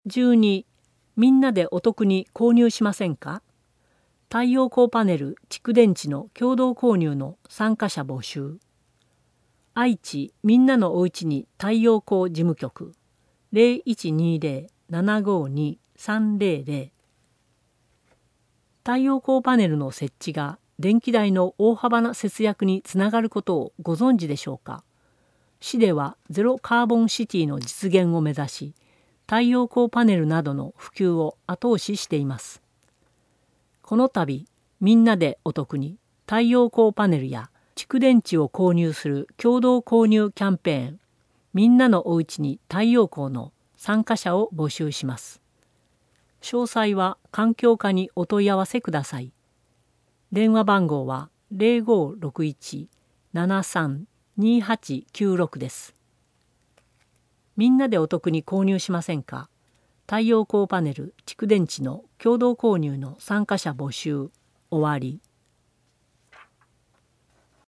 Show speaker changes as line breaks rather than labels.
12、みんなでお得に購入しませんか？太陽光パネル・蓄電池の共同購入の参加者募集。愛知みんなのおうちに太陽光事務局 0120-752-300。 太陽光パネルの設置が電気代の大幅な節約につながることをご存知でしょうか。市ではゼロカーボンシティの実現を目指し、太陽光パネルなどの普及を後押ししています。この度、みんなでお得に太陽光パネルや蓄電池を購入する共同購入キャンペーン、みんなのおうちに太陽光の参加者を募集します。詳細は環境課にお問い合わせください。電話番号は 0561-732896 です。みんなでお得に購入しませんか？太陽光パネル・蓄電池の共同購入の参加者募集。終わり。